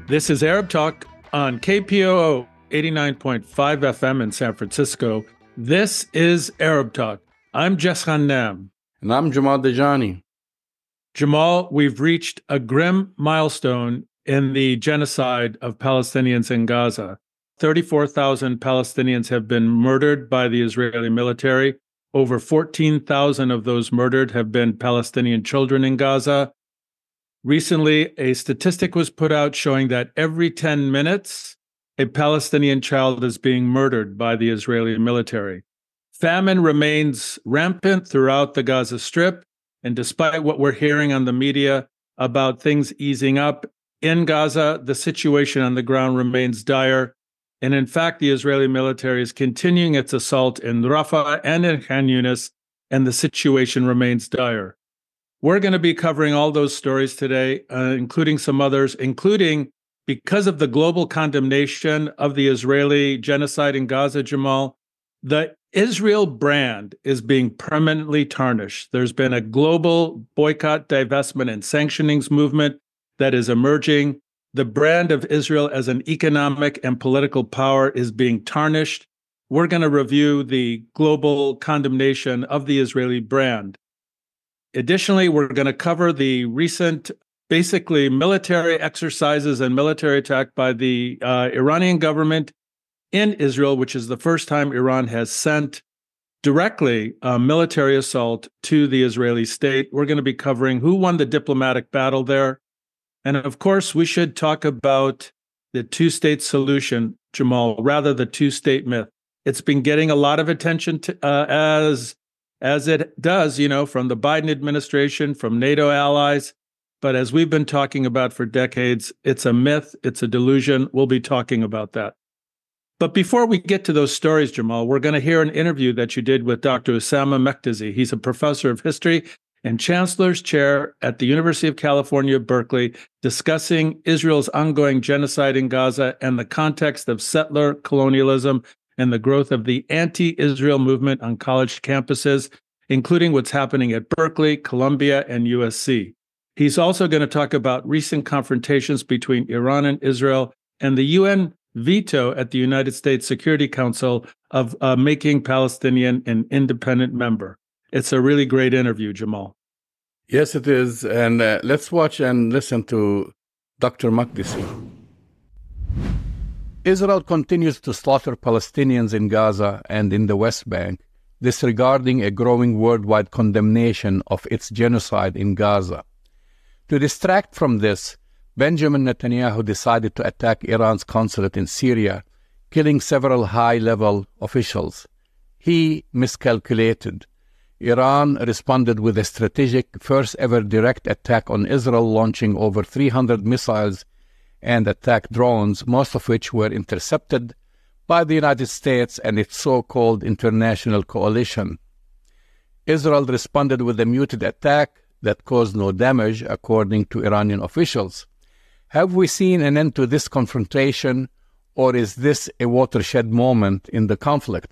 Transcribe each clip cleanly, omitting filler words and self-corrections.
This is Arab Talk on KPOO 89.5 FM in San Francisco. This is Arab Talk. I'm Jess Ghannam. And I'm Jamal Dajani. Jamal, we've reached a grim milestone in the genocide of Palestinians in Gaza. 34,000 Palestinians have been murdered by the Israeli military. Over 14,000 of those murdered have been Palestinian children in Gaza. Recently, a statistic was put out showing that every 10 minutes, a Palestinian child is being murdered by the Israeli military. Famine remains rampant throughout the Gaza Strip, and despite what we're hearing on the media about things easing up in Gaza, the situation on the ground remains dire. And in fact, the Israeli military is continuing its assault in Rafah and in Khan Yunis, and the situation remains dire. We're going to be covering all those stories today, including some others, including because of the global condemnation of the Israeli genocide in Gaza, Jamal, the Israel brand is being permanently tarnished. There's been a global boycott, divestment, and sanctionings movement that is emerging. The brand of Israel as an economic and political power is being tarnished. We're going to review the global condemnation of the Israeli brand. Additionally, we're going to cover the recent, basically, military exercises and military attack by the Iranian government in Israel, which is the first time Iran has sent directly a military assault to the Israeli state. We're going to be covering who won the diplomatic battle there. And of course, we should talk about the two-state solution, Jamal, rather the two-state myth. It's been getting a lot of attention as it does, from the Biden administration, from NATO allies. But as we've been talking about for decades, it's a myth, it's a delusion. We'll be talking about that. But before we get to those stories, Jamal, we're going to hear an interview that you did with Dr. Oussama Makdisi. He's a professor of history and Chancellor's Chair at the University of California, Berkeley, discussing Israel's ongoing genocide in Gaza and the context of settler colonialism and the growth of the anti-Israel movement on college campuses, including what's happening at Berkeley, Columbia, and USC. He's also going to talk about recent confrontations between Iran and Israel and the UN veto at the United States Security Council of making Palestinian an independent member. It's a really great interview, Jamal. Yes, it is. And let's watch and listen to Dr. Makdisi. Israel continues to slaughter Palestinians in Gaza and in the West Bank, disregarding a growing worldwide condemnation of its genocide in Gaza. To distract from this, Benjamin Netanyahu decided to attack Iran's consulate in Syria, killing several high-level officials. He miscalculated. Iran responded with a strategic first-ever direct attack on Israel, launching over 300 missiles and attack drones, most of which were intercepted by the United States and its so-called international coalition. Israel responded with a muted attack that caused no damage, according to Iranian officials. Have we seen an end to this confrontation, or is this a watershed moment in the conflict?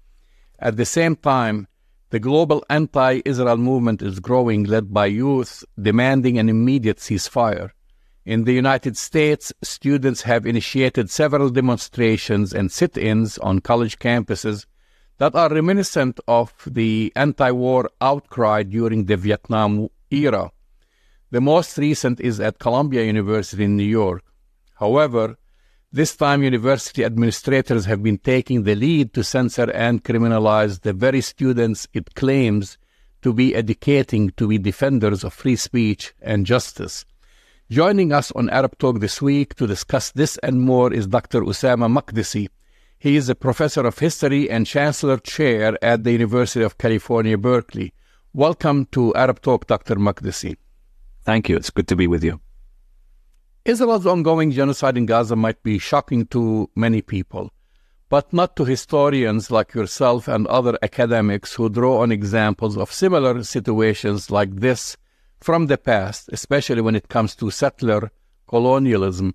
At the same time, the global anti-Israel movement is growing, led by youth demanding an immediate ceasefire. In the United States, students have initiated several demonstrations and sit-ins on college campuses that are reminiscent of the anti-war outcry during the Vietnam era. The most recent is at Columbia University in New York. However, this time university administrators have been taking the lead to censor and criminalize the very students it claims to be educating to be defenders of free speech and justice. Joining us on Arab Talk this week to discuss this and more is Dr. Oussama Makdisi. He is a professor of history and Chancellor Chair at the University of California, Berkeley. Welcome to Arab Talk, Dr. Makdisi. Thank you. It's good to be with you. Israel's ongoing genocide in Gaza might be shocking to many people, but not to historians like yourself and other academics who draw on examples of similar situations like this from the past, especially when it comes to settler colonialism.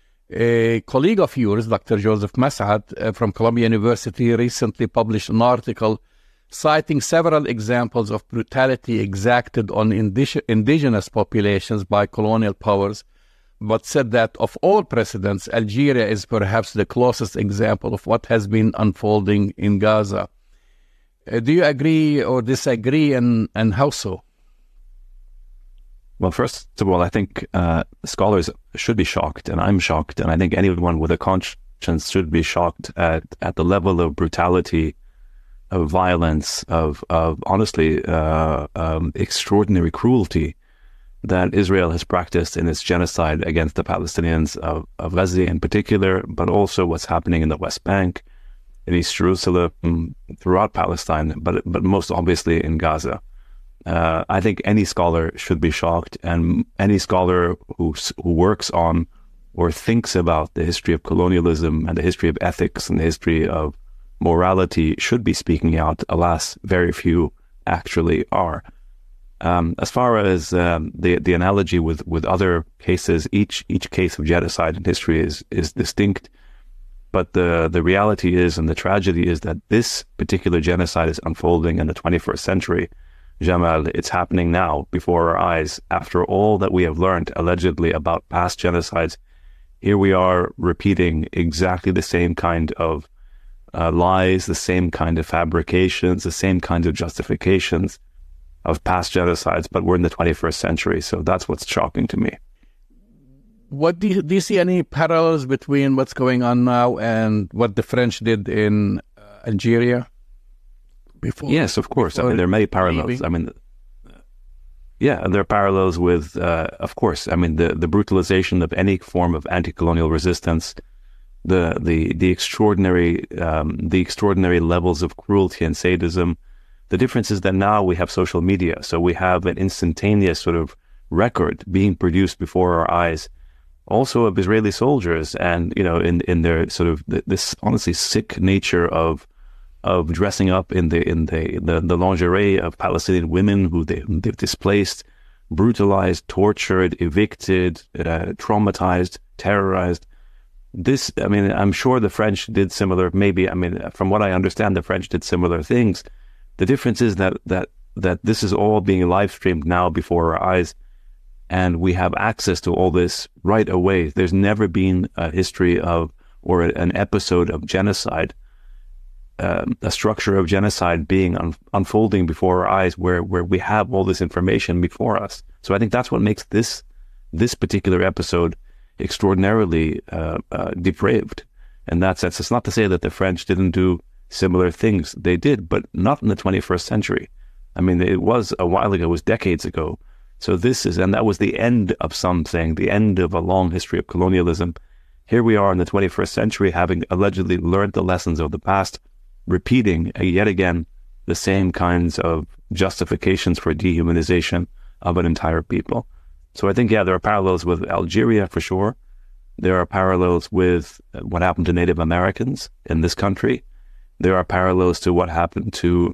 A colleague of yours, Dr. Joseph Mas'ad from Columbia University, recently published an article citing several examples of brutality exacted on indigenous populations by colonial powers, but said that of all precedents, Algeria is perhaps the closest example of what has been unfolding in Gaza. Do you agree or disagree, and how so? Well, first of all, I think scholars should be shocked, and I'm shocked, and I think anyone with a conscience should be shocked at the level of brutality, of violence, of honestly extraordinary cruelty that Israel has practiced in its genocide against the Palestinians of Gaza in particular, but also what's happening in the West Bank, in East Jerusalem, throughout Palestine, but most obviously in Gaza. I think any scholar should be shocked, and any scholar who works on or thinks about the history of colonialism and the history of ethics and the history of morality should be speaking out. Alas, very few actually are. As far as the analogy with other cases, each case of genocide in history is distinct. But the reality is, and the tragedy is, that this particular genocide is unfolding in the 21st century. Jamal, it's happening now before our eyes. After all that we have learned allegedly about past genocides, here we are repeating exactly the same kind of lies, the same kind of fabrications, the same kinds of justifications of past genocides, but we're in the 21st century. So that's what's shocking to me. What do you see any parallels between what's going on now and what the French did in Algeria before? Yes, of course. I mean, there are many parallels. I mean, yeah, there are parallels with, of course. I mean, the brutalization of any form of anti-colonial resistance, the extraordinary levels of cruelty and sadism. The difference is that now we have social media, so we have an instantaneous sort of record being produced before our eyes, also of Israeli soldiers, and in their sort of this honestly sick nature of dressing up in the lingerie of Palestinian women who they've displaced, brutalized, tortured, evicted, traumatized, terrorized. This, I mean, I'm sure the French did similar. Maybe, I mean, from what I understand, the French did similar things. The difference is that this is all being live streamed now before our eyes, and we have access to all this right away. There's never been a history of, or an episode of genocide, a structure of genocide being unfolding before our eyes, where we have all this information before us. So I think that's what makes this particular episode extraordinarily depraved. In that sense, it's not to say that the French didn't do similar things. They did, but not in the 21st century. I mean, it was a while ago, it was decades ago. So and that was the end of something, the end of a long history of colonialism. Here we are in the 21st century, having allegedly learned the lessons of the past, repeating yet again the same kinds of justifications for dehumanization of an entire people. So I think, yeah, there are parallels with Algeria for sure. There are parallels with what happened to Native Americans in this country. There are parallels to what happened to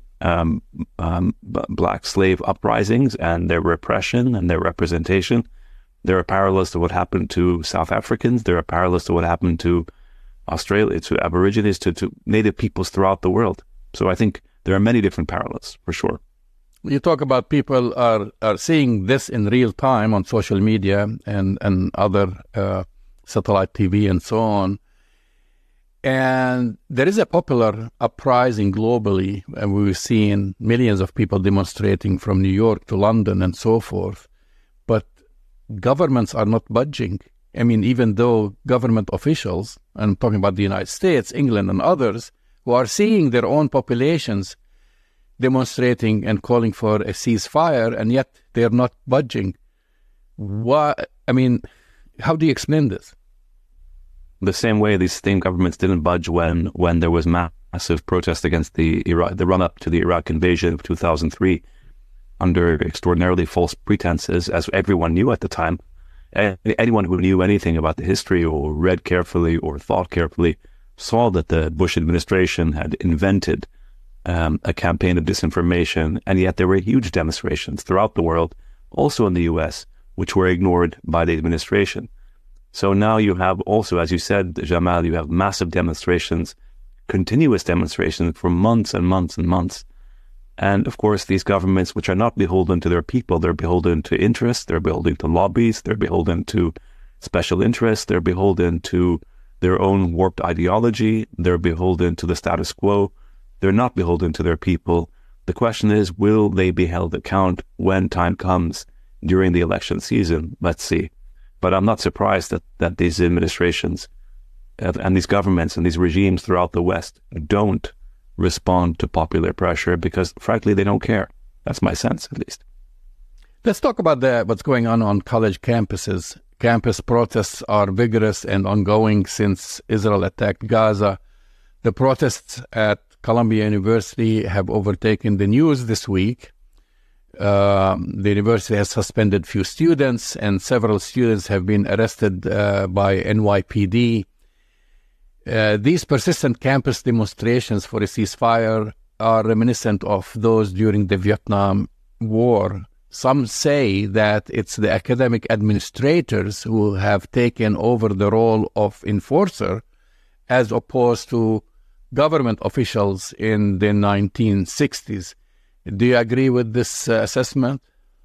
black slave uprisings and their repression and their representation. There are parallels to what happened to South Africans. There are parallels to what happened to Australia, to Aborigines, to native peoples throughout the world. So I think there are many different parallels for sure. You talk about people are seeing this in real time on social media and other satellite TV and so on. And there is a popular uprising globally, and we've seen millions of people demonstrating from New York to London and so forth. But governments are not budging. I mean, even though government officials, and I'm talking about the United States, England, and others, who are seeing their own populations demonstrating and calling for a ceasefire, and yet they're not budging. Why? I mean, how do you explain this? The same way these same governments didn't budge when there was massive protest against the run-up to the Iraq invasion of 2003 under extraordinarily false pretenses, as everyone knew at the time. Anyone who knew anything about the history or read carefully or thought carefully saw that the Bush administration had invented a campaign of disinformation, and yet there were huge demonstrations throughout the world, also in the US, which were ignored by the administration. So now you have also, as you said, Jamal, you have massive demonstrations, continuous demonstrations for months and months and months. And of course, these governments, which are not beholden to their people, they're beholden to interests, they're beholden to lobbies, they're beholden to special interests. They're beholden to their own warped ideology. They're beholden to the status quo. They're not beholden to their people. The question is, will they be held account when time comes during the election season? Let's see. But I'm not surprised that these administrations and these governments and these regimes throughout the West don't respond to popular pressure because, frankly, they don't care. That's my sense, at least. Let's talk about what's going on college campuses. Campus protests are vigorous and ongoing since Israel attacked Gaza. The protests at Columbia University have overtaken the news this week. The university has suspended few students, and several students have been arrested by NYPD. These persistent campus demonstrations for a ceasefire are reminiscent of those during the Vietnam War. Some say that it's the academic administrators who have taken over the role of enforcer as opposed to government officials in the 1960s. Do you agree with this assessment?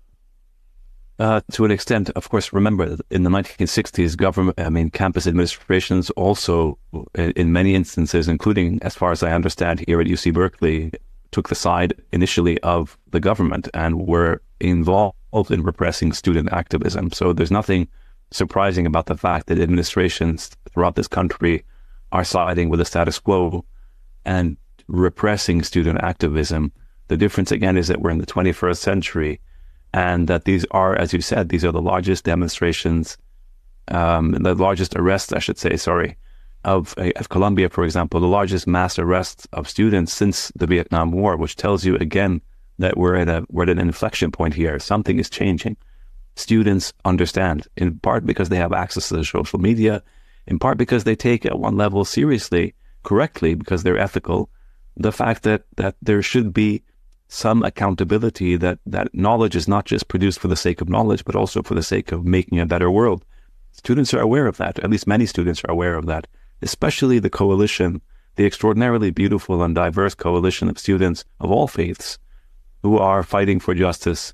To an extent, of course. Remember, in the 1960s, campus administrations also, in many instances, including, as far as I understand, here at UC Berkeley, took the side initially of the government and were involved in repressing student activism. So there's nothing surprising about the fact that administrations throughout this country are siding with the status quo and repressing student activism. The difference, again, is that we're in the 21st century and that these are, as you said, these are the largest demonstrations, the largest arrests, I should say, of Columbia, for example, the largest mass arrests of students since the Vietnam War, which tells you, again, that we're at an inflection point here. Something is changing. Students understand, in part because they have access to social media, in part because they take at one level seriously, correctly, because they're ethical, the fact that there should be some accountability, that knowledge is not just produced for the sake of knowledge, but also for the sake of making a better world. Students are aware of that. At least many students are aware of that, especially the coalition, the extraordinarily beautiful and diverse coalition of students of all faiths who are fighting for justice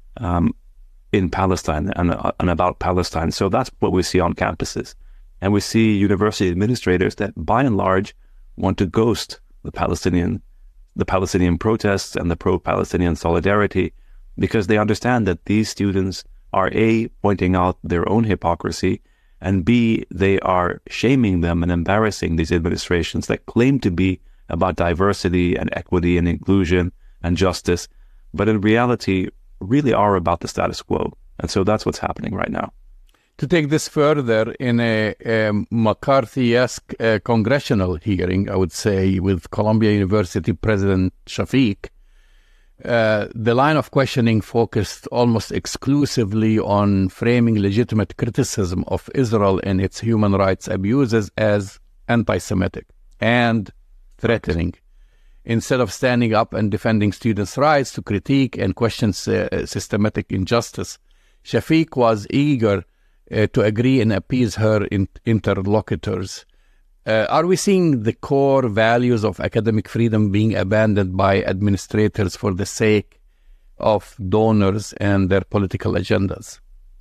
in Palestine and about Palestine. So that's what we see on campuses. And we see university administrators that, by and large, want to ghost the Palestinian protests and the pro-Palestinian solidarity, because they understand that these students are A, pointing out their own hypocrisy, and B, they are shaming them and embarrassing these administrations that claim to be about diversity and equity and inclusion and justice, but in reality really are about the status quo. And so that's what's happening right now. To take this further, in a McCarthy-esque congressional hearing, I would say, with Columbia University President Shafik, the line of questioning focused almost exclusively on framing legitimate criticism of Israel and its human rights abuses as anti-Semitic and threatening, instead of standing up and defending students' rights to critique and question systematic injustice. Shafik was eager to agree and appease her interlocutors. Are we seeing the core values of academic freedom being abandoned by administrators for the sake of donors and their political agendas?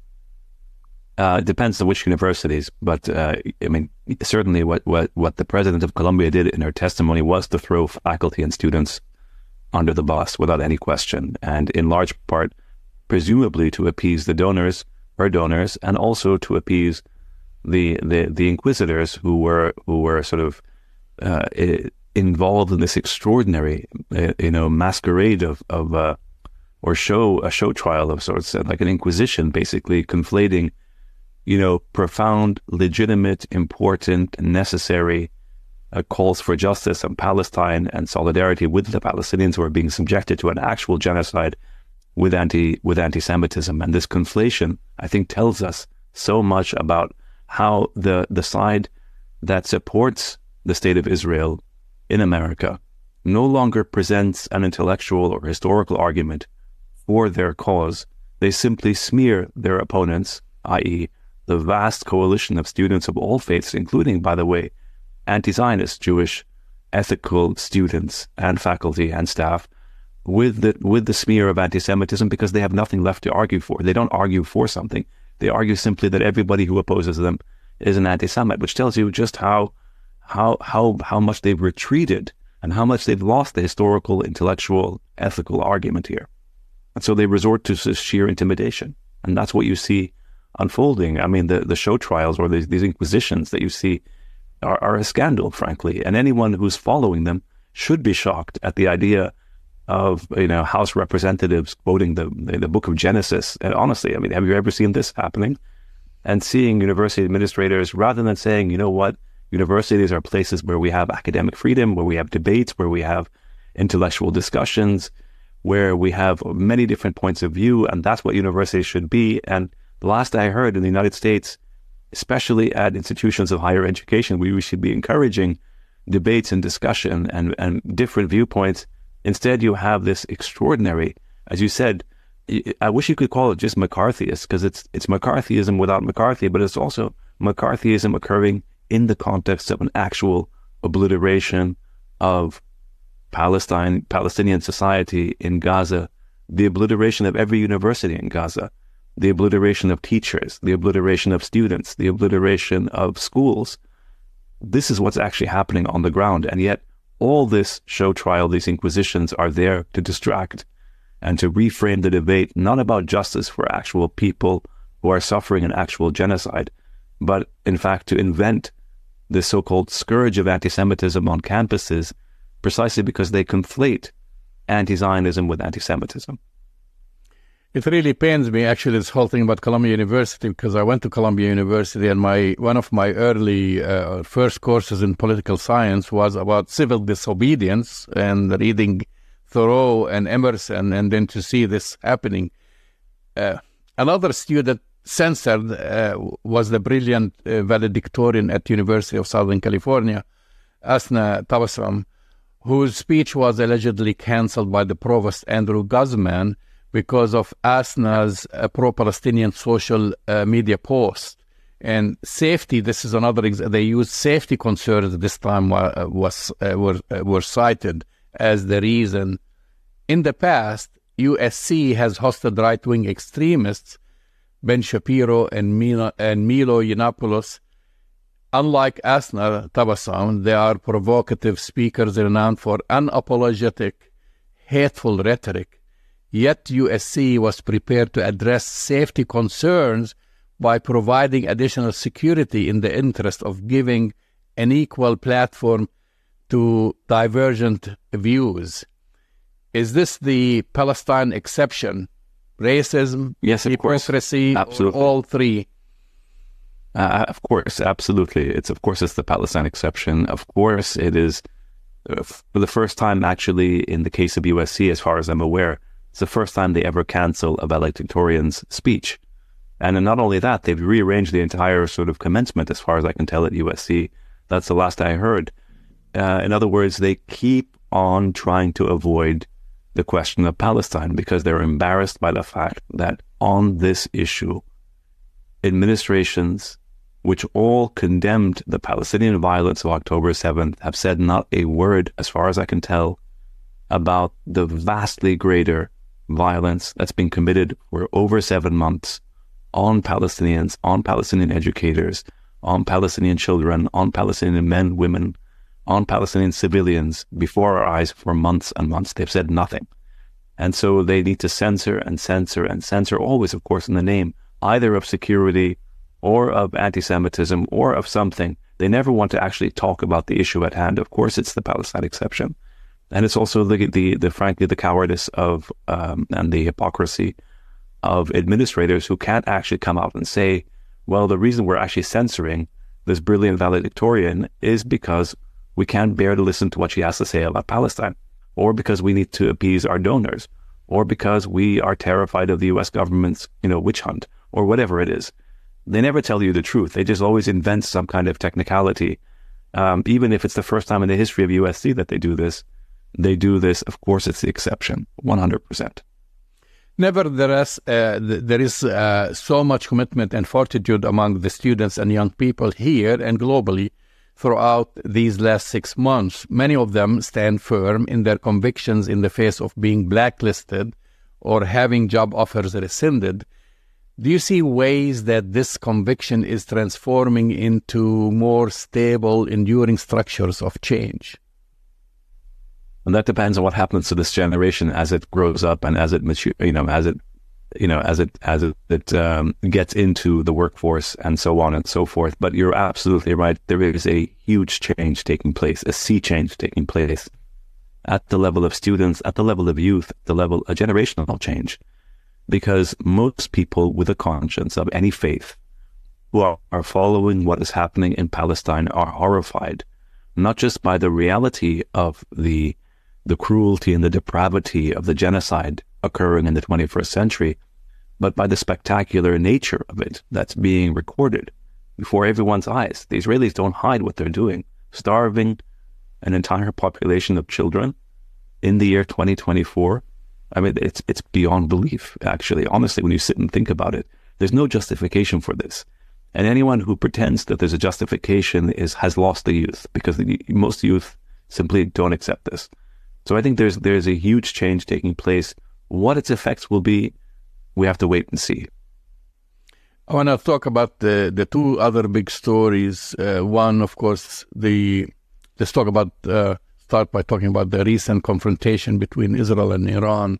It depends on which universities, but certainly what the president of Columbia did in her testimony was to throw faculty and students under the bus without any question, and in large part, presumably to appease her donors, and also to appease the inquisitors who were sort of involved in this extraordinary masquerade of or a show trial of sorts, like an inquisition, basically conflating profound, legitimate, important, necessary calls for justice in Palestine and solidarity with the Palestinians who are being subjected to an actual genocide with anti-Semitism. And this conflation, I think, tells us so much about how the side that supports the state of Israel in America no longer presents an intellectual or historical argument for their cause. They simply smear their opponents, i.e., the vast coalition of students of all faiths, including, by the way, anti-Zionist Jewish ethical students and faculty and staff, with the smear of anti-Semitism, because they have nothing left to argue for. They don't argue for something. They argue simply that everybody who opposes them is an anti-Semite, which tells you just how much they've retreated and how much they've lost the historical, intellectual, ethical argument here. And so they resort to sheer intimidation. And that's what you see unfolding. I mean, the show trials or these inquisitions that you see are a scandal, frankly. And anyone who's following them should be shocked at the idea of, House representatives quoting the book of Genesis. And honestly, I mean, have you ever seen this happening? And seeing university administrators, rather than saying, you know what, universities are places where we have academic freedom, where we have debates, where we have intellectual discussions, where we have many different points of view, and that's what universities should be. And the last I heard in the United States, especially at institutions of higher education, we should be encouraging debates and discussion and different viewpoints. Instead, you have this extraordinary, as you said, I wish you could call it just McCarthyist, because it's McCarthyism without McCarthy, but it's also McCarthyism occurring in the context of an actual obliteration of Palestinian society in Gaza, the obliteration of every university in Gaza, the obliteration of teachers, the obliteration of students, the obliteration of schools. This is what's actually happening on the ground. And yet all this show trial, these inquisitions are there to distract and to reframe the debate, not about justice for actual people who are suffering an actual genocide, but in fact to invent this so-called scourge of anti-Semitism on campuses precisely because they conflate anti-Zionism with anti-Semitism. It really pains me, actually, this whole thing about Columbia University, because I went to Columbia University and one of my early first courses in political science was about civil disobedience and reading Thoreau and Emerson, and then to see this happening. Another student censored was the brilliant valedictorian at University of Southern California, Asna Tabassum, whose speech was allegedly cancelled by the provost, Andrew Guzman, because of Asna's pro-Palestinian social media post. And safety, this is another example, they used safety concerns this time were cited as the reason. In the past, USC has hosted right-wing extremists, Ben Shapiro and Milo Yiannopoulos. Unlike Asna Tabassum, they are provocative speakers renowned for unapologetic, hateful rhetoric. Yet USC was prepared to address safety concerns by providing additional security in the interest of giving an equal platform to divergent views. Is this the Palestine exception? Racism, yes, hypocrisy, absolutely. All three? Of course, absolutely. It's the Palestine exception. Of course, it is for the first time, actually, in the case of USC, as far as I'm aware, it's the first time they ever cancel a valedictorian's speech. And not only that, they've rearranged the entire sort of commencement, as far as I can tell, at USC. That's the last I heard. In other words, they keep on trying to avoid the question of Palestine because they're embarrassed by the fact that on this issue, administrations which all condemned the Palestinian violence of October 7th have said not a word, as far as I can tell, about the vastly greater violence that's been committed for over 7 months on Palestinians, on Palestinian educators, on Palestinian children, on Palestinian men, women, on Palestinian civilians before our eyes for months and months. They've said nothing. And so they need to censor and censor and censor, always, of course, in the name either of security or of anti-Semitism or of something. They never want to actually talk about the issue at hand. Of course, it's the Palestine exception. And it's also frankly, the cowardice of and the hypocrisy of administrators who can't actually come out and say, well, the reason we're actually censoring this brilliant valedictorian is because we can't bear to listen to what she has to say about Palestine, or because we need to appease our donors, or because we are terrified of the U.S. government's, witch hunt, or whatever it is. They never tell you the truth. They just always invent some kind of technicality. Even if it's the first time in the history of USC that they do this, of course, it's the exception, 100%. Nevertheless, there is so much commitment and fortitude among the students and young people here and globally throughout these last 6 months. Many of them stand firm in their convictions in the face of being blacklisted or having job offers rescinded. Do you see ways that this conviction is transforming into more stable, enduring structures of change? And that depends on what happens to this generation as it grows up and as it matures, as it gets into the workforce and so on and so forth. But you're absolutely right. There is a huge change taking place, a sea change taking place at the level of students, at the level of youth, the level of generational change. Because most people with a conscience of any faith who are following what is happening in Palestine are horrified, not just by the reality of the cruelty and the depravity of the genocide occurring in the 21st century, but by the spectacular nature of it that's being recorded before everyone's eyes. The Israelis don't hide what they're doing, starving an entire population of children in the year 2024. I mean, it's beyond belief, actually. Honestly, when you sit and think about it, there's no justification for this. And anyone who pretends that there's a justification has lost the youth, because most youth simply don't accept this. So I think there's a huge change taking place. What its effects will be, we have to wait and see. I want to talk about the two other big stories. One, of course, start by talking about the recent confrontation between Israel and Iran.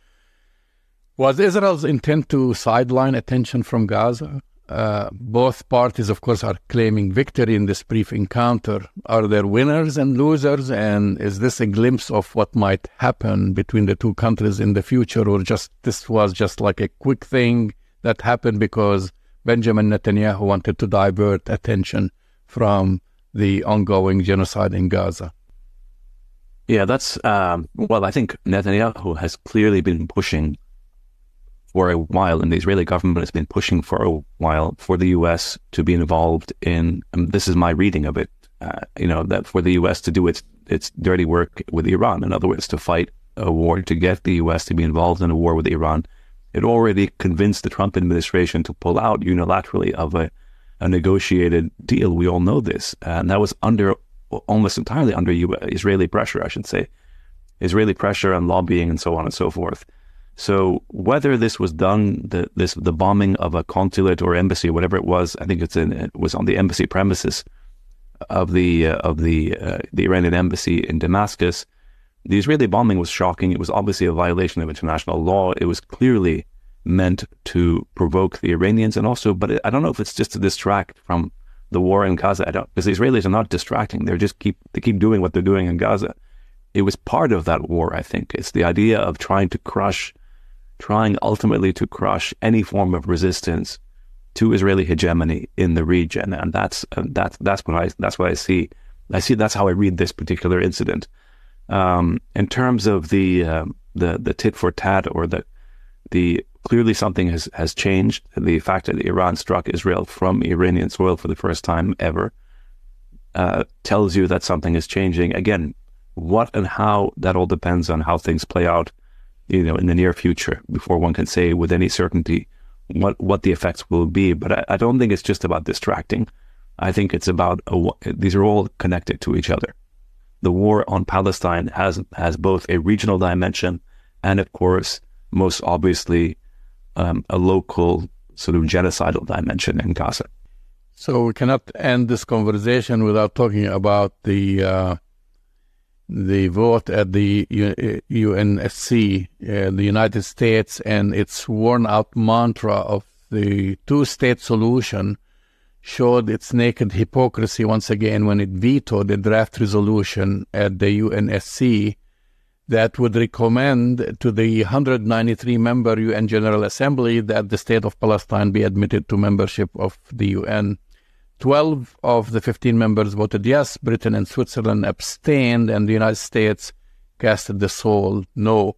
Was Israel's intent to sideline attention from Gaza? Both parties, of course, are claiming victory in this brief encounter. Are there winners and losers? And is this a glimpse of what might happen between the two countries in the future? Or this was just like a quick thing that happened because Benjamin Netanyahu wanted to divert attention from the ongoing genocide in Gaza? Yeah, that's, I think Netanyahu has clearly been pushing for a while, and the Israeli government has been pushing for a while for the U.S. to be involved in, this is my reading of it, that for the U.S. to do its dirty work with Iran. In other words, to fight a war, to get the U.S. to be involved in a war with Iran. It already convinced the Trump administration to pull out unilaterally of a negotiated deal. We all know this. And that was almost entirely under Israeli pressure, I should say. Israeli pressure and lobbying and so on and so forth. So whether this was done, the bombing of a consulate or embassy, whatever it was, I think it was on the embassy premises of the Iranian embassy in Damascus. The Israeli bombing was shocking. It was obviously a violation of international law. It was clearly meant to provoke the Iranians, and also, but I don't know if it's just to distract from the war in Gaza. Because the Israelis are not distracting. They keep doing what they're doing in Gaza. It was part of that war, I think. It's the idea of trying ultimately to crush any form of resistance to Israeli hegemony in the region, and that's what I see. That's how I read this particular incident. In terms of the tit for tat, or the clearly something has changed. The fact that Iran struck Israel from Iranian soil for the first time ever tells you that something is changing. Again, what and how, that all depends on how things play out, in the near future, before one can say with any certainty what the effects will be. But I don't think it's just about distracting. I think it's about, these are all connected to each other. The war on Palestine has both a regional dimension and, of course, most obviously, a local sort of genocidal dimension in Gaza. So we cannot end this conversation without talking about the vote at the UNSC, the United States, and its worn-out mantra of the two-state solution showed its naked hypocrisy once again when it vetoed the draft resolution at the UNSC that would recommend to the 193-member UN General Assembly that the state of Palestine be admitted to membership of the UN. 12 of the 15 members voted yes, Britain and Switzerland abstained, and the United States casted the sole no.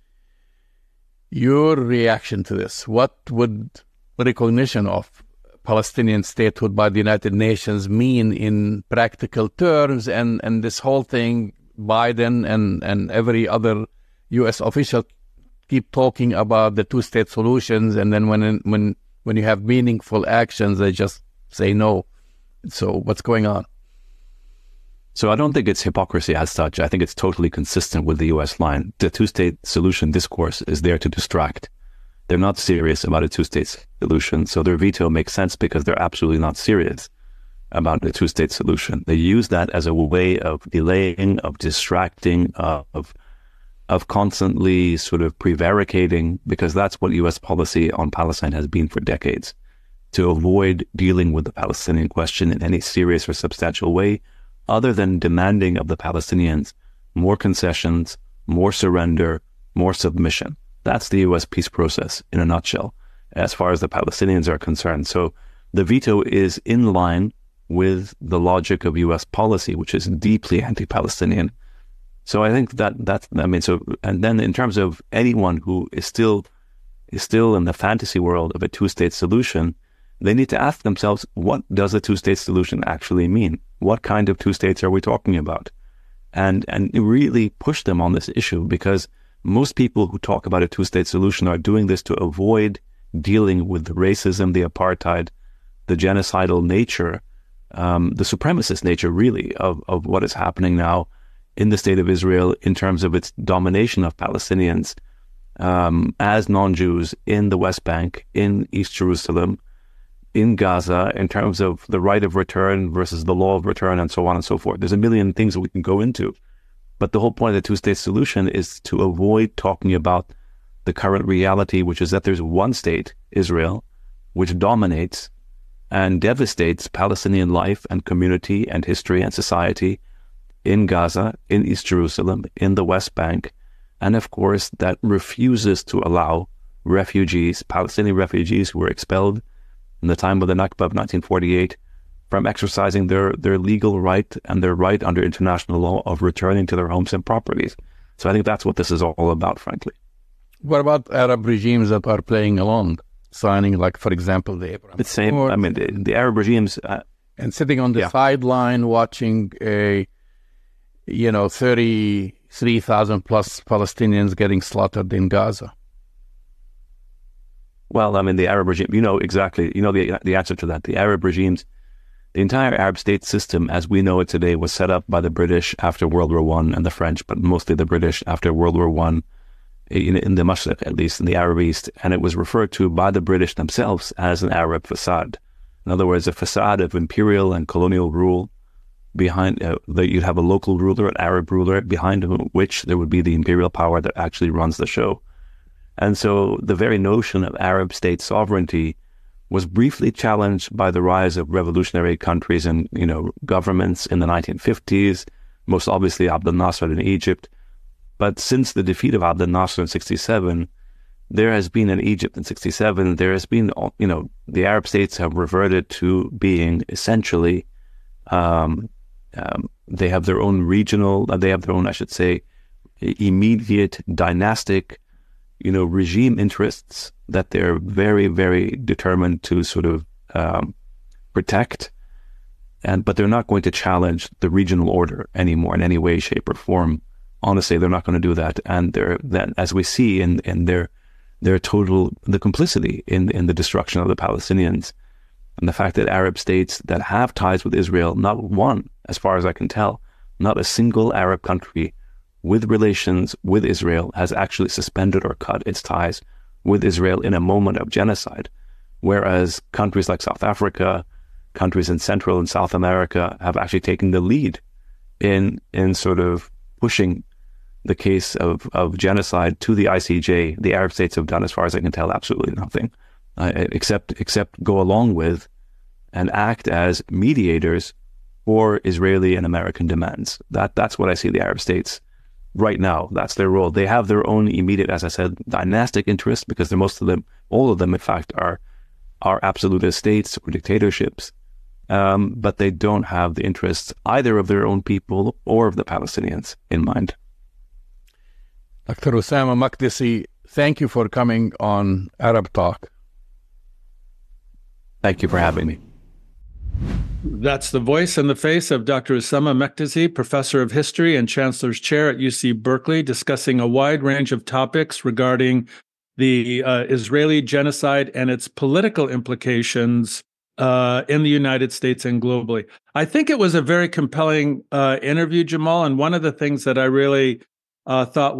Your reaction to this, what would recognition of Palestinian statehood by the United Nations mean in practical terms, and this whole thing, Biden and every other U.S. official keep talking about the two-state solutions, and then when you have meaningful actions, they just say no. So what's going on? So I don't think it's hypocrisy as such. I think it's totally consistent with the U.S. line. The two-state solution discourse is there to distract. They're not serious about a two-state solution. So their veto makes sense because they're absolutely not serious about a two-state solution. They use that as a way of delaying, of distracting, of constantly sort of prevaricating, because that's what U.S. policy on Palestine has been for decades, to avoid dealing with the Palestinian question in any serious or substantial way, other than demanding of the Palestinians more concessions, more surrender, more submission. That's the U.S. peace process in a nutshell, as far as the Palestinians are concerned. So the veto is in line with the logic of U.S. policy, which is deeply anti-Palestinian. So I think and then in terms of anyone who is still in the fantasy world of a two-state solution, they need to ask themselves, what does a two-state solution actually mean? What kind of two states are we talking about? And really push them on this issue, because most people who talk about a two-state solution are doing this to avoid dealing with the racism, the apartheid, the genocidal nature, the supremacist nature, really, of what is happening now in the state of Israel in terms of its domination of Palestinians as non-Jews in the West Bank, in East Jerusalem, in Gaza, in terms of the right of return versus the law of return, and so on and so forth. There's a million things that we can go into. But the whole point of the two-state solution is to avoid talking about the current reality, which is that there's one state, Israel, which dominates and devastates Palestinian life and community and history and society in Gaza, in East Jerusalem, in the West Bank, and of course that refuses to allow refugees, Palestinian refugees who were expelled in the time of the Nakba of 1948, from exercising their legal right and their right under international law of returning to their homes and properties. So I think that's what this is all about, frankly. What about Arab regimes that are playing along, signing, like, for example, the Abraham Accords? Same. I mean, the Arab regimes... and sitting on the sideline watching 33,000 plus Palestinians getting slaughtered in Gaza. Well, I mean, the Arab regime, the answer to that. The Arab regimes, the entire Arab state system as we know it today was set up by the British after World War I and the French, but mostly the British after World War I, in the Mashriq, at least in the Arab East. And it was referred to by the British themselves as an Arab facade. In other words, a facade of imperial and colonial rule behind that you'd have a local ruler, an Arab ruler, behind which there would be the imperial power that actually runs the show. And so the very notion of Arab state sovereignty was briefly challenged by the rise of revolutionary countries and, governments in the 1950s, most obviously Abdel Nasser in Egypt. But since the defeat of Abdel Nasser in 1967, there has been in Egypt in 1967, there has been, the Arab states have reverted to being essentially, they have their own immediate dynastic, regime interests that they're very, very determined to sort of protect, but they're not going to challenge the regional order anymore in any way, shape, or form. Honestly, they're not going to do that, and as we see in their total complicity in the destruction of the Palestinians, and the fact that Arab states that have ties with Israel, not one, as far as I can tell, not a single Arab country with relations with Israel has actually suspended or cut its ties with Israel in a moment of genocide, whereas countries like South Africa, countries in Central and South America have actually taken the lead in sort of pushing the case of genocide to the ICJ. The Arab states have done, as far as I can tell, absolutely nothing, except go along with and act as mediators for Israeli and American demands. That's what I see the Arab states right now. That's their role. They have their own immediate, as I said, dynastic interests, because all of them, in fact, are absolutist states or dictatorships. But they don't have the interests either of their own people or of the Palestinians in mind. Dr. Osama Makdisi, thank you for coming on Arab Talk. Thank you for having me. That's the voice and the face of Dr. Osama Makdisi, professor of history and chancellor's chair at UC Berkeley, discussing a wide range of topics regarding the Israeli genocide and its political implications in the United States and globally. I think it was a very compelling interview, Jamal, and one of the things that I really thought was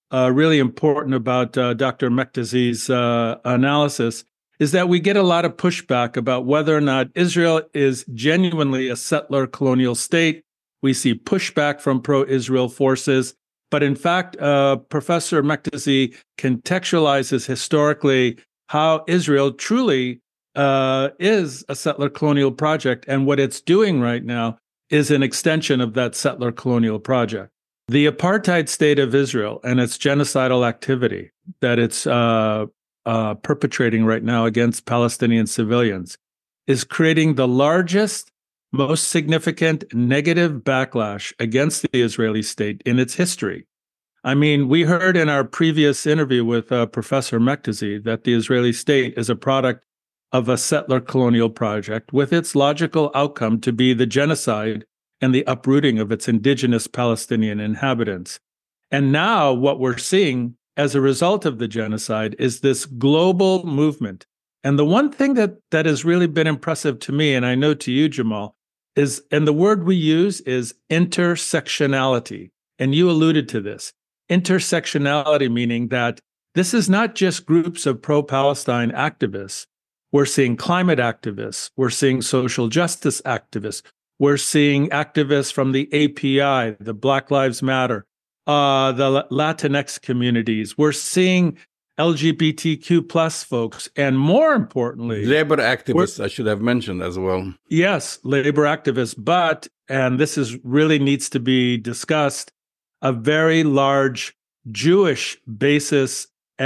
really important about Dr. Mekdazi's analysis is that we get a lot of pushback about whether or not Israel is genuinely a settler colonial state. We see pushback from pro-Israel forces. But in fact, Professor Mekdazi contextualizes historically how Israel truly is a settler colonial project. And what it's doing right now is an extension of that settler colonial project. The apartheid state of Israel and its genocidal activity that it's perpetrating right now against Palestinian civilians is creating the largest, most significant negative backlash against the Israeli state in its history. I mean, we heard in our previous interview with Professor Mekdazi that the Israeli state is a product of a settler colonial project with its logical outcome to be the genocide and the uprooting of its indigenous Palestinian inhabitants. And now what we're seeing as a result of the genocide is this global movement. And the one thing that has really been impressive to me, and I know to you, Jamal, is, and the word we use is intersectionality. And you alluded to this. Intersectionality meaning that this is not just groups of pro-Palestine activists. We're seeing climate activists. We're seeing social justice activists. We're seeing activists from the API, the Black Lives Matter, the Latinx communities. We're seeing LGBTQ plus folks, and more importantly, labor activists, I should have mentioned as well. Yes, labor activists, but, and this is really needs to be discussed, a very large Jewish basis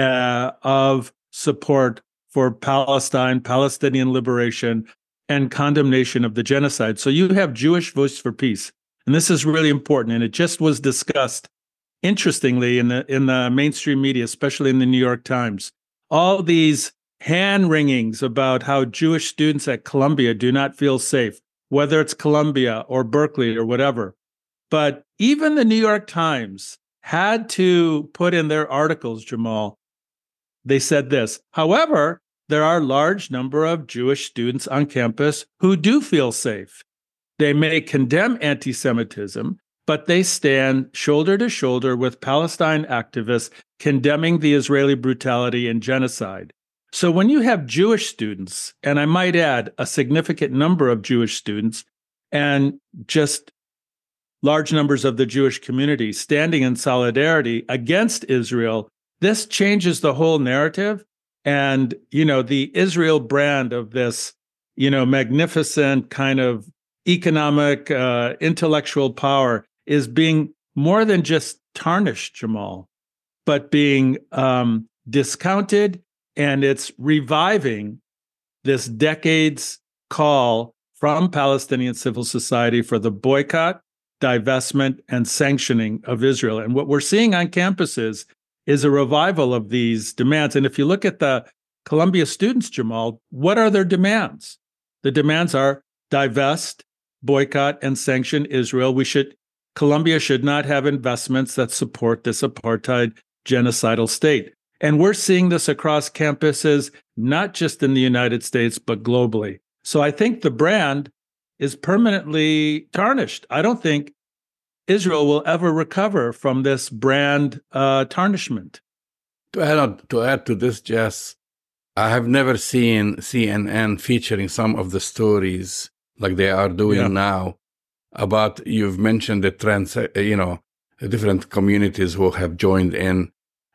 of support for Palestine, Palestinian liberation, and condemnation of the genocide. So you have Jewish Voice for Peace, and this is really important. And it just was discussed, interestingly, in the mainstream media, especially in the New York Times. All these hand-wringings about how Jewish students at Columbia do not feel safe, whether it's Columbia or Berkeley or whatever. But even the New York Times had to put in their articles, Jamal, they said this: however, there are a large number of Jewish students on campus who do feel safe. They may condemn anti-Semitism, but they stand shoulder to shoulder with Palestine activists condemning the Israeli brutality and genocide. So when you have Jewish students, and I might add a significant number of Jewish students, and just large numbers of the Jewish community standing in solidarity against Israel, this changes the whole narrative. And, the Israel brand of this, magnificent kind of economic, intellectual power is being more than just tarnished, Jamal, but being discounted, and it's reviving this decades call from Palestinian civil society for the boycott, divestment, and sanctioning of Israel. And what we're seeing on campuses is a revival of these demands. And if you look at the Columbia students, Jamal, what are their demands? The demands are divest, boycott, and sanction Israel. Columbia should not have investments that support this apartheid genocidal state. And we're seeing this across campuses, not just in the United States, but globally. So I think the brand is permanently tarnished. I don't think Israel will ever recover from this brand tarnishment. To add to this, Jess, I have never seen CNN featuring some of the stories like they are doing now about, you've mentioned the the different communities who have joined in.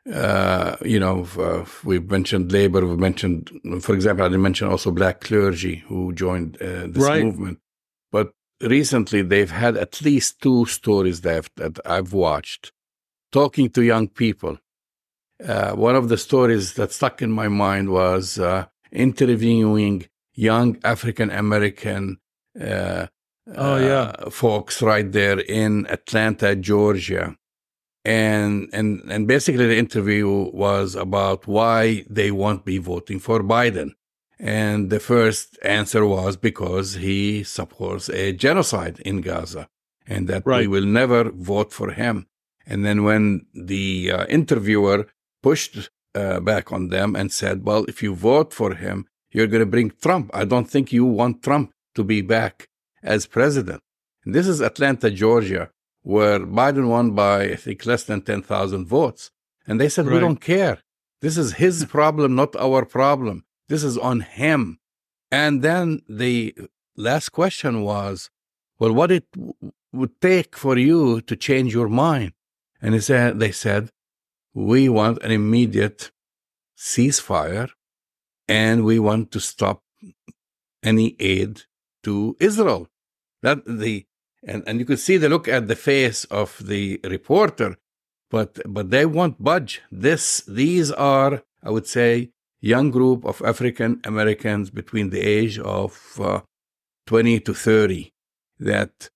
We've mentioned labor. We've mentioned, for example, I didn't mention also black clergy who joined this movement. But recently, they've had at least two stories that I've watched, talking to young people. One of the stories that stuck in my mind was interviewing young African-American folks right there in Atlanta, Georgia. And basically the interview was about why they won't be voting for Biden. And the first answer was because he supports a genocide in Gaza and that we will never vote for him. And then when the interviewer pushed back on them and said, well, if you vote for him, you're going to bring Trump. I don't think you want Trump to be back as president. And this is Atlanta, Georgia, where Biden won by, I think, less than 10,000 votes. And they said, we don't care. This is his problem, not our problem. This is on him. And then the last question was, well, what it would take for you to change your mind? And they said, we want an immediate ceasefire, and we want to stop any aid to Israel. And you could see the look at the face of the reporter, but they won't budge. These are, I would say, young group of African Americans between the age of 20 to 30 that,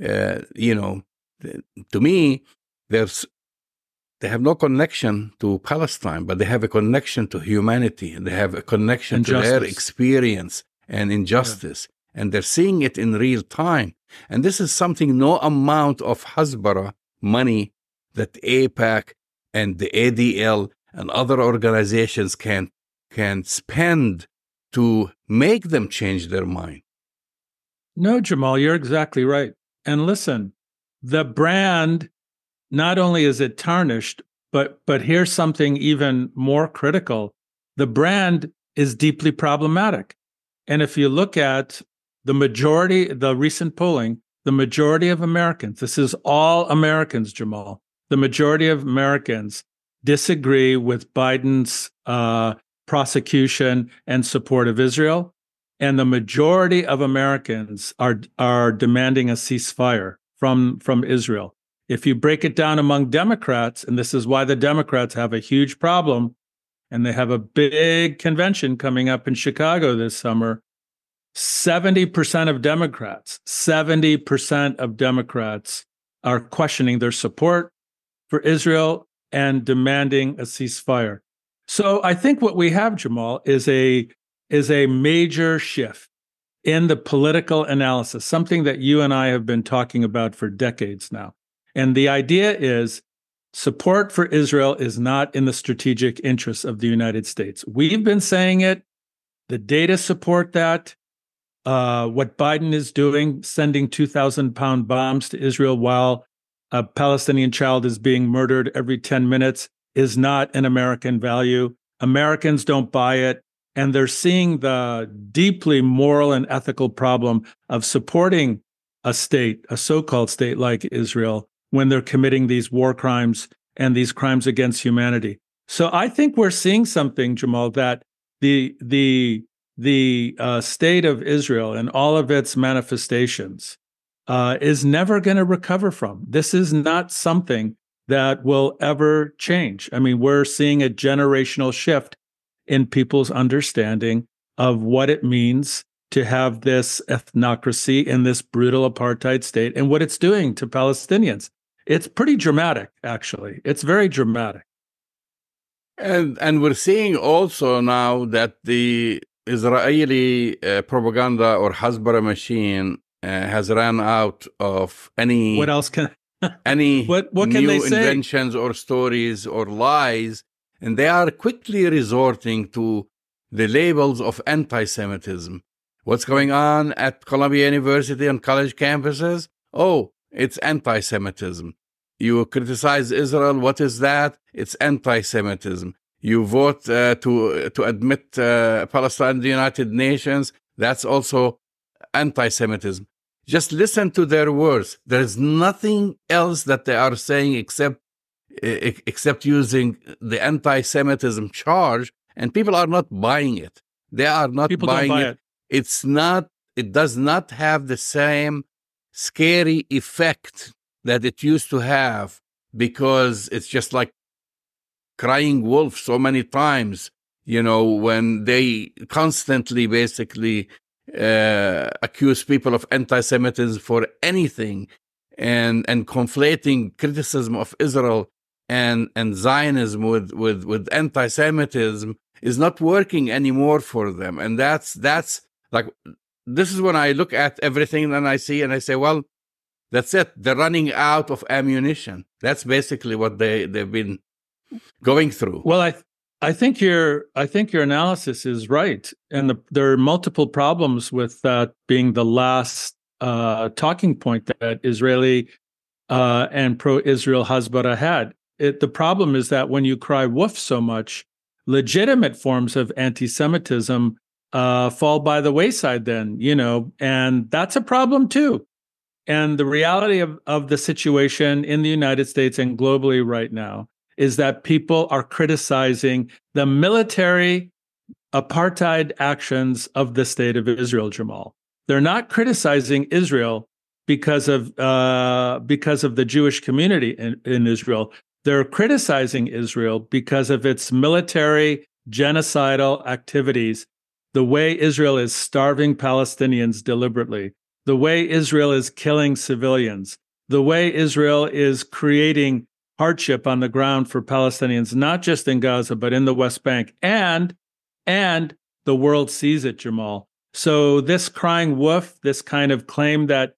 to me, they have no connection to Palestine, but they have a connection to humanity, and they have a connection to their experience and injustice. Yeah. And they're seeing it in real time. And this is something no amount of Hasbara money that AIPAC and the ADL and other organizations can spend to make them change their mind. No, Jamal, you're exactly right. And listen, the brand, not only is it tarnished, but here's something even more critical. The brand is deeply problematic. And if you look at the recent polling, the majority of Americans, this is all Americans, Jamal, the majority of Americans disagree with Biden's prosecution and support of Israel. And the majority of Americans are demanding a ceasefire from Israel. If you break it down among Democrats, and this is why the Democrats have a huge problem, and they have a big convention coming up in Chicago this summer, 70% of Democrats are questioning their support for Israel and demanding a ceasefire. So I think what we have, Jamal, is a major shift in the political analysis, something that you and I have been talking about for decades now. And the idea is support for Israel is not in the strategic interests of the United States. We've been saying it. The data support that. What Biden is doing, sending 2,000-pound bombs to Israel while a Palestinian child is being murdered every 10 minutes, is not an American value. Americans don't buy it. And they're seeing the deeply moral and ethical problem of supporting a so-called state like Israel, when they're committing these war crimes and these crimes against humanity. So I think we're seeing something, Jamal, that the state of Israel and all of its manifestations is never going to recover from. This is not something that will ever change. I mean, we're seeing a generational shift in people's understanding of what it means to have this ethnocracy in this brutal apartheid state and what it's doing to Palestinians. It's pretty dramatic, actually. It's very dramatic. And we're seeing also now that the Israeli propaganda or Hasbara machine has run out of any what else can any what can new they say? Inventions or stories or lies, and they are quickly resorting to the labels of anti-Semitism. What's going on at Columbia University and college campuses? Oh, it's anti-Semitism. You criticize Israel. What is that? It's anti-Semitism. You vote to admit Palestine in the United Nations. That's also anti-Semitism. Just listen to their words. There is nothing else that they are saying except using the anti-Semitism charge, and people are not buying it. They are not buying it. It does not have the same scary effect that it used to have, because it's just like crying wolf so many times, when they constantly basically accuse people of anti-Semitism for anything, and conflating criticism of Israel and Zionism with anti-Semitism is not working anymore for them. And that's like, this is when I look at everything and I say, well, that's it. They're running out of ammunition. That's basically what they've been going through. Well, I think your analysis is right, and there are multiple problems with that being the last talking point that Israeli and pro-Israel Hasbara had. the problem is that when you cry wolf so much, legitimate forms of anti-Semitism fall by the wayside then, and that's a problem too. And the reality of the situation in the United States and globally right now is that people are criticizing the military apartheid actions of the state of Israel, Jamal. They're not criticizing Israel because of the Jewish community in Israel. They're criticizing Israel because of its military genocidal activities, the way Israel is starving Palestinians deliberately, the way Israel is killing civilians, the way Israel is creating hardship on the ground for Palestinians, not just in Gaza, but in the West Bank. And the world sees it, Jamal. So this crying wolf, this kind of claim that,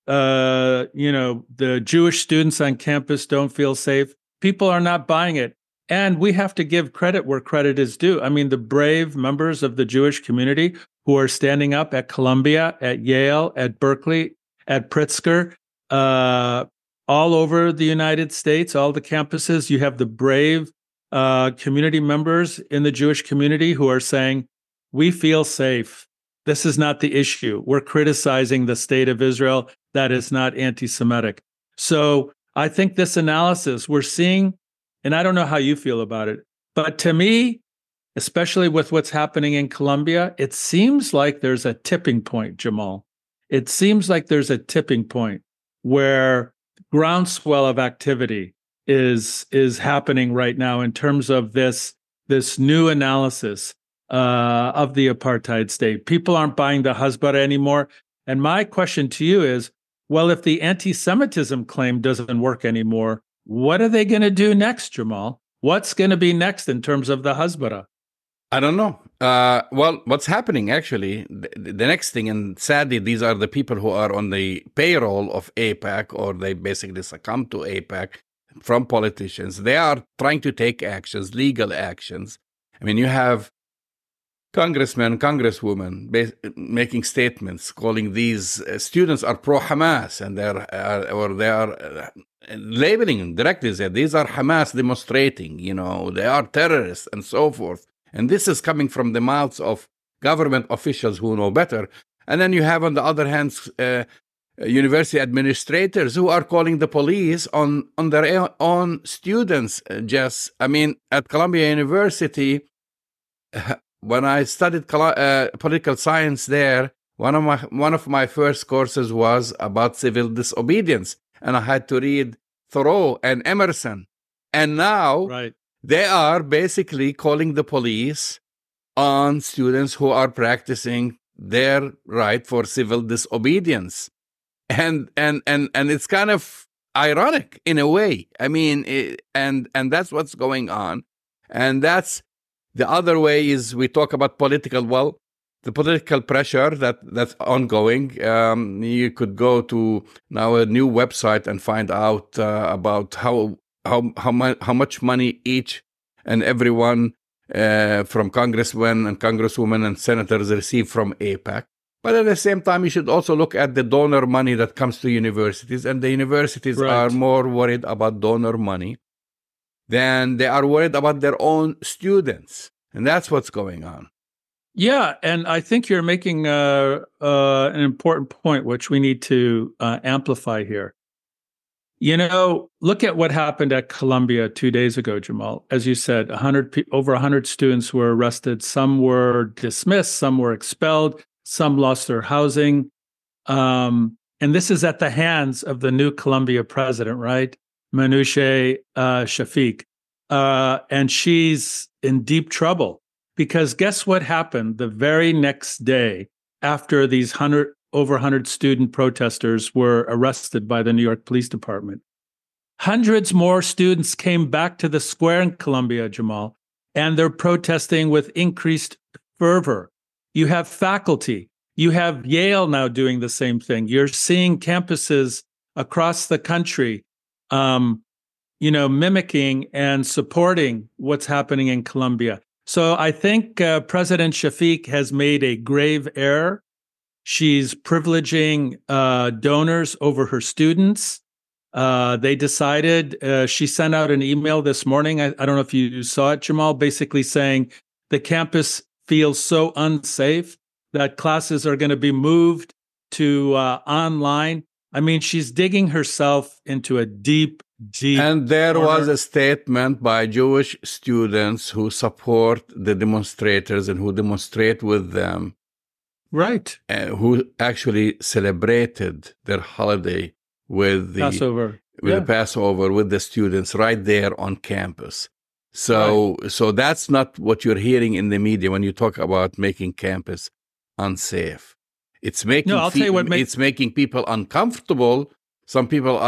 the Jewish students on campus don't feel safe, people are not buying it. And we have to give credit where credit is due. I mean, the brave members of the Jewish community who are standing up at Columbia, at Yale, at Berkeley, at Pritzker, all over the United States, all the campuses. You have the brave community members in the Jewish community who are saying, we feel safe. This is not the issue. We're criticizing the state of Israel. That is not anti-Semitic. So I think this analysis we're seeing, and I don't know how you feel about it, but to me, especially with what's happening in Colombia, it seems like there's a tipping point, Jamal. It seems like there's a tipping point where groundswell of activity is happening right now in terms of this new analysis of the apartheid state. People aren't buying the Hasbara anymore. And my question to you is, well, if the anti-Semitism claim doesn't work anymore, what are they going to do next, Jamal? What's going to be next in terms of the Hasbara? I don't know. Well, what's happening actually, the next thing, and sadly, these are the people who are on the payroll of AIPAC, or they basically succumb to AIPAC from politicians. They are trying to take actions, legal actions. I mean, you have congressmen, congresswomen making statements calling these students are pro-Hamas, and they are labeling them directly that these are Hamas demonstrating, they are terrorists and so forth. And this is coming from the mouths of government officials who know better. And then you have, on the other hand, university administrators who are calling the police on their own students. Jess, I mean, at Columbia University, when I studied political science there, one of my first courses was about civil disobedience, and I had to read Thoreau and Emerson. And now, right, they are basically calling the police on students who are practicing their right for civil disobedience. And it's kind of ironic in a way. I mean, and that's what's going on. And that's the other way is we talk about the political pressure that's ongoing. You could go to now a new website and find out about how much money each and everyone from congressmen and congresswomen and senators receive from AIPAC. But at the same time, you should also look at the donor money that comes to universities, and the universities are more worried about donor money than they are worried about their own students. And that's what's going on. Yeah, and I think you're making an important point, which we need to amplify here. Look at what happened at Columbia 2 days ago, Jamal. As you said, over 100 students were arrested. Some were dismissed, some were expelled, some lost their housing. And this is at the hands of the new Columbia president, right? Minouche Shafik. And she's in deep trouble because guess what happened the very next day after these over 100 student protesters were arrested by the New York Police Department? Hundreds more students came back to the square in Columbia, Jamal, and they're protesting with increased fervor. You have faculty. You have Yale now doing the same thing. You're seeing campuses across the country, mimicking and supporting what's happening in Columbia. So I think President Shafik has made a grave error. She's privileging donors over her students. They decided, she sent out an email this morning. I don't know if you saw it, Jamal, basically saying the campus feels so unsafe that classes are going to be moved to online. I mean, she's digging herself into a deep. And there corner. was a statement by Jewish students who support the demonstrators and who demonstrate with them. Right. Who actually celebrated their holiday with the Passover. The Passover with the students right there on campus. So that's not what you're hearing in the media when you talk about making campus unsafe. It's making it's making people uncomfortable. Some people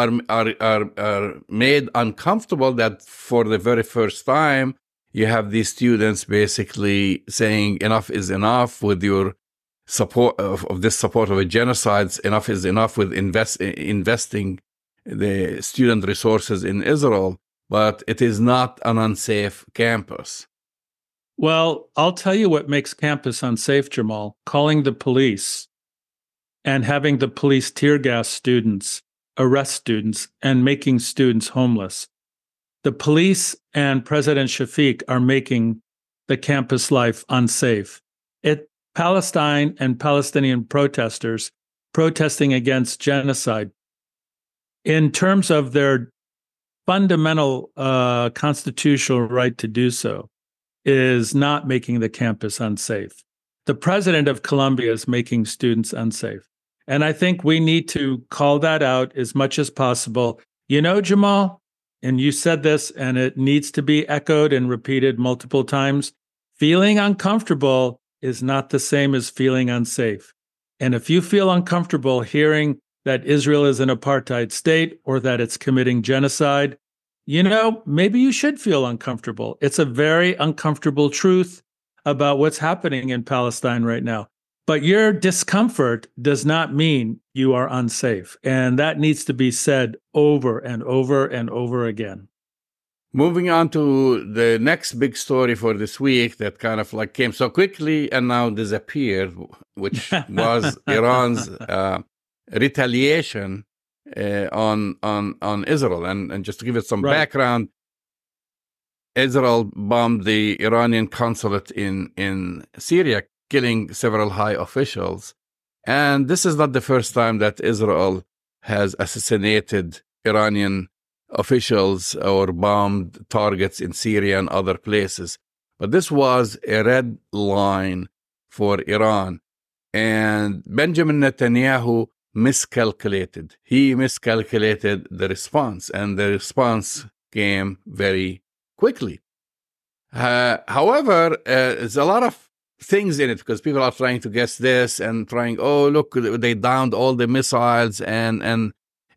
are made uncomfortable that for the very first time you have these students basically saying enough is enough with your support of this support of a genocide. Enough is enough with investing the student resources in Israel, but it is not an unsafe campus. Well, I'll tell you what makes campus unsafe, Jamal. Calling the police and having the police tear gas students, arrest students, and making students homeless. The police and President Shafiq are making the campus life unsafe. Palestine and Palestinian protesters protesting against genocide, in terms of their fundamental constitutional right to do so, is not making the campus unsafe. The president of Colombia is making students unsafe. And I think we need to call that out as much as possible. You know, Jamal, and you said this, and it needs to be echoed and repeated multiple times, feeling uncomfortable is not the same as feeling unsafe. And if you feel uncomfortable hearing that Israel is an apartheid state or that it's committing genocide, you know, maybe you should feel uncomfortable. It's a very uncomfortable truth about what's happening in Palestine right now. But your discomfort does not mean you are unsafe. And that needs to be said over and over and over again. Moving on to the next big story for this week that kind of like came so quickly and now disappeared, which was Iran's retaliation on Israel. And just to give it some background, Israel bombed the Iranian consulate in Syria, killing several high officials. And this is not the first time that Israel has assassinated Iranian officials or bombed targets in Syria and other places. But this was a red line for Iran. And Benjamin Netanyahu miscalculated. He miscalculated the response, and the response came very quickly. However, there's a lot of things in it because people are trying to guess this and trying, oh, look, they downed all the missiles and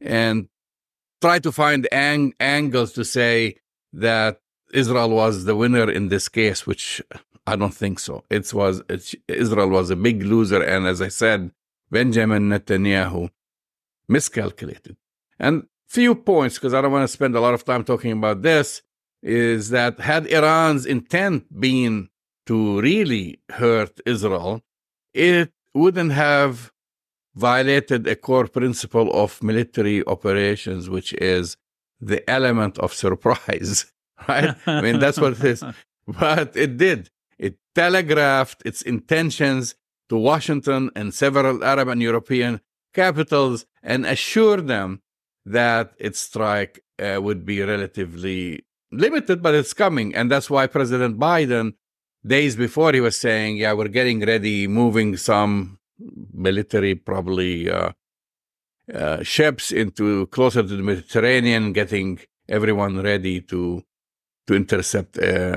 try to find angles to say that Israel was the winner in this case, which I don't think so. Israel was a big loser, and as I said, Benjamin Netanyahu miscalculated. And few points, because I don't want to spend a lot of time talking about this, is that had Iran's intent been to really hurt Israel, it wouldn't have violated a core principle of military operations, which is the element of surprise, right? I mean, that's what it is. But it did. It telegraphed its intentions to Washington and several Arab and European capitals and assured them that its strike would be relatively limited, but it's coming. And that's why President Biden, days before, he was saying, yeah, we're getting ready, moving some military, probably ships into closer to the Mediterranean, getting everyone ready to intercept,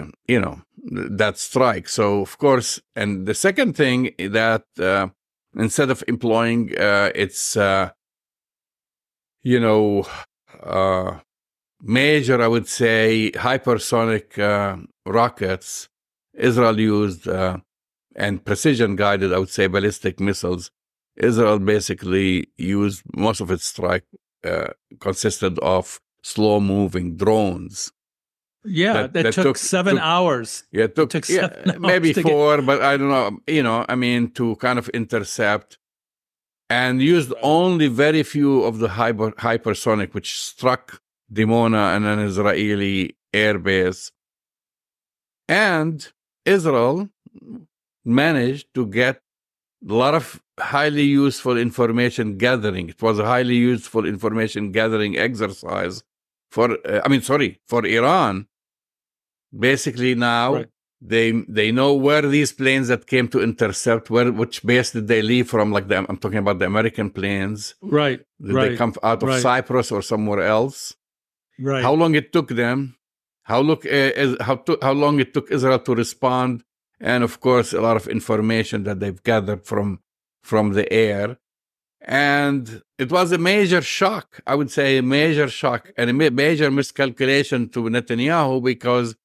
that strike. So, of course, and the second thing that instead of employing its, major, I would say, hypersonic rockets, Israel used, and precision-guided, I would say, ballistic missiles. Israel basically used most of its strike consisted of slow-moving drones. Yeah, that took 7 hours. Yeah, it took 7 hours maybe 4, but I don't know. To kind of intercept and used only very few of the hypersonic, which struck Dimona and an Israeli airbase. And Israel managed to get a lot of highly useful information gathering. It was a highly useful information gathering exercise for Iran. Basically now they know where these planes that came to intercept, which base did they leave from, like I'm talking about the American planes. Right. Did they come out of Cyprus or somewhere else? Right. How long it took them, how long it took Israel to respond, and of course a lot of information that they've gathered from the air. And it was a major shock, I would say, a major shock and a major miscalculation to Netanyahu, because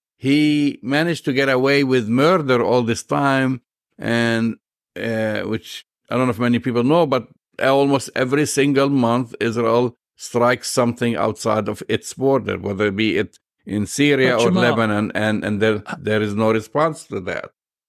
he managed to get away with murder all this time, and which I don't know if many people know, but almost every single month Israel strikes something outside of its border, whether it be it in Syria or Lebanon, and there is no response to that.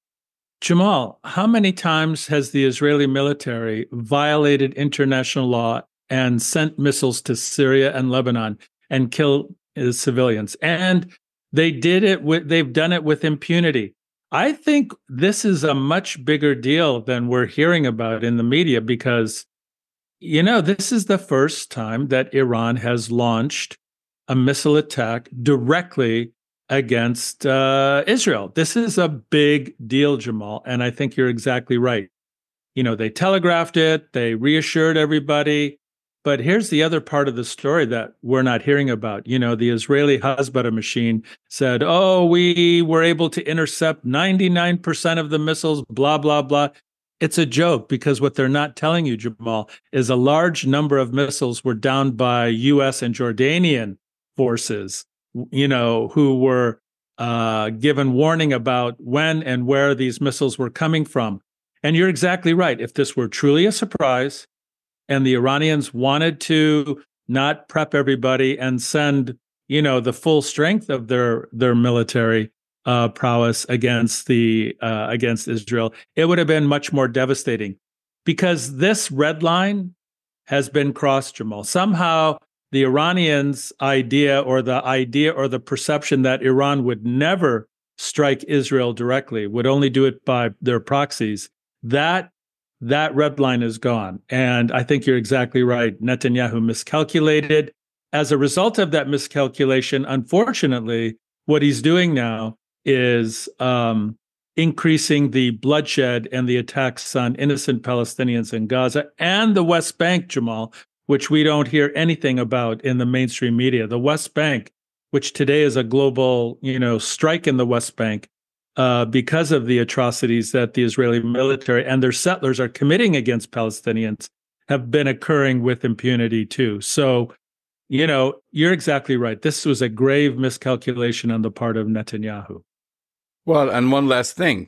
Jamal, how many times has the Israeli military violated international law and sent missiles to Syria and Lebanon and killed civilians? And they've done it with impunity. I think this is a much bigger deal than we're hearing about in the media, because, this is the first time that Iran has launched a missile attack directly against Israel. This is a big deal, Jamal, and I think you're exactly right. They telegraphed it, they reassured everybody, but here's the other part of the story that we're not hearing about. The Israeli Hezbollah machine said, we were able to intercept 99% of the missiles, blah, blah, blah. It's a joke, because what they're not telling you, Jamal, is a large number of missiles were downed by U.S. and Jordanian forces, who were given warning about when and where these missiles were coming from. And you're exactly right. If this were truly a surprise and the Iranians wanted to not prep everybody and send, the full strength of their military prowess against Israel, it would have been much more devastating, because this red line has been crossed, Jamal. Somehow the Iranians' idea or the perception that Iran would never strike Israel directly, would only do it by their proxies, that red line is gone. And I think you're exactly right. Netanyahu miscalculated. As a result of that miscalculation, unfortunately, what he's doing now is increasing the bloodshed and the attacks on innocent Palestinians in Gaza and the West Bank, Jamal, which we don't hear anything about in the mainstream media. The West Bank, which today is a global, strike in the West Bank because of the atrocities that the Israeli military and their settlers are committing against Palestinians, have been occurring with impunity too. So, you're exactly right. This was a grave miscalculation on the part of Netanyahu. Well, and one last thing,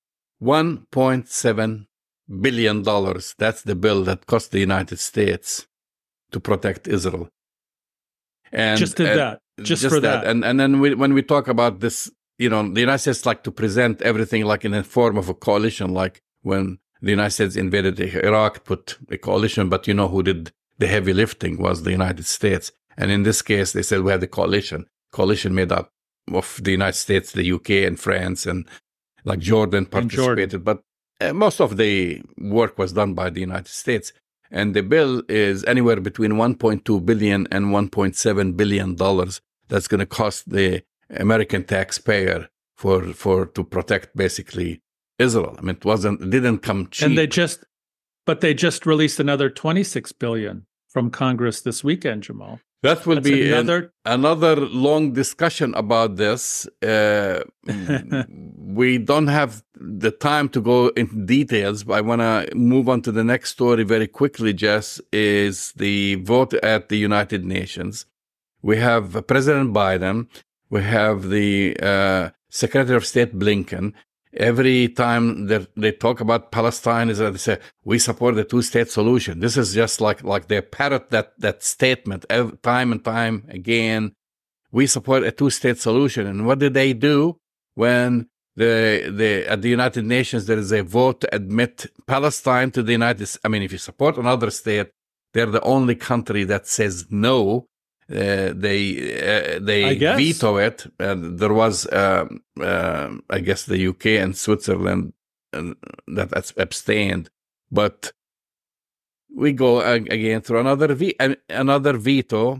$1.7 billion. That's the bill that cost the United States to protect Israel. And just for that. And then when we talk about this, the United States like to present everything like in a form of a coalition, like when the United States invaded Iraq, put a coalition, but who did the heavy lifting was the United States. And in this case, they said we had a coalition made up of the United States, the UK, and France, and like Jordan participated. But most of the work was done by the United States. And the bill is anywhere between $1.2 billion and $1.7 billion that's going to cost the American taxpayer to protect basically Israel. I mean, it didn't come cheap. And they just released another $26 billion from Congress this weekend, Jamal. That will be another long discussion about this. We don't have the time to go into details, but I want to move on to the next story very quickly, Jess, is the vote at the United Nations. We have President Biden. We have the Secretary of State Blinken. Every time they talk about Palestine, they say, we support the two-state solution. This is just like they parrot that statement time and time again. We support a two-state solution. And what did they do when at the United Nations, there is a vote to admit Palestine to the United States. I mean, if you support another state, they're the only country that says no. They veto it. And there was, I guess, the UK and Switzerland that abstained. But we go again through another veto.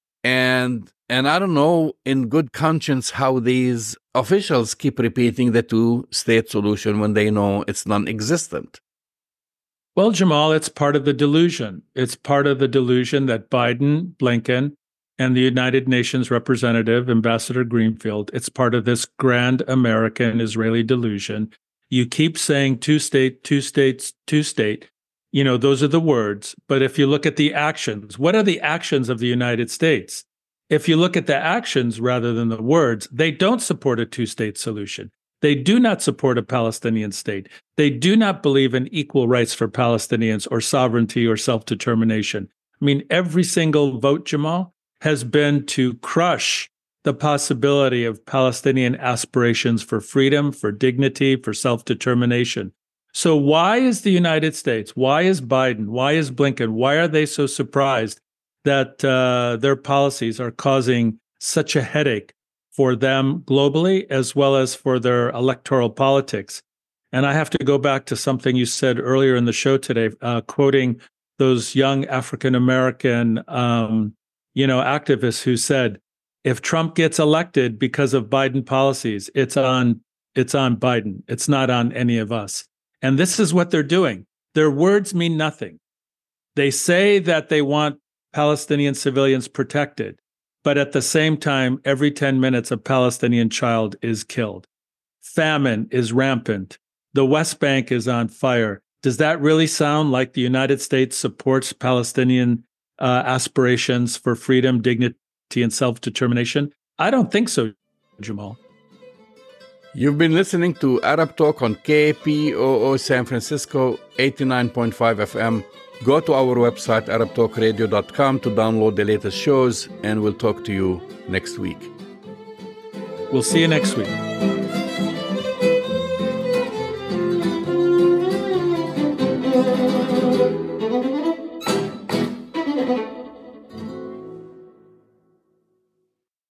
And I don't know in good conscience how these officials keep repeating the two-state solution when they know it's non-existent. Well, Jamal, it's part of the delusion. It's part of the delusion that Biden, Blinken, and the United Nations representative, Ambassador Greenfield, it's part of this grand American Israeli delusion. You keep saying two-state, two states, two-state. You know, those are the words. But if you look at the actions, what are the actions of the United States? If you look at the actions rather than the words, they don't support a two-state solution. They do not support a Palestinian state. They do not believe in equal rights for Palestinians or sovereignty or self-determination. I mean, every single vote, Jamal, has been to crush the possibility of Palestinian aspirations for freedom, for dignity, for self-determination. So why is the United States, why is Biden, why is Blinken, why are they so surprised that their policies are causing such a headache for them globally as well as for their electoral politics? And I have to go back to something you said earlier in the show today, quoting those young African-American activists who said, if Trump gets elected because of Biden policies, it's on Biden. It's not on any of us. And this is what they're doing. Their words mean nothing. They say that they want Palestinian civilians protected, but at the same time, every 10 minutes, a Palestinian child is killed. Famine is rampant. The West Bank is on fire. Does that really sound like the United States supports Palestinian aspirations for freedom, dignity, and self-determination? I don't think so, Jamal. You've been listening to Arab Talk on KPOO San Francisco, 89.5 FM. Go to our website, arabtalkradio.com, to download the latest shows, and we'll talk to you next week. We'll see you next week.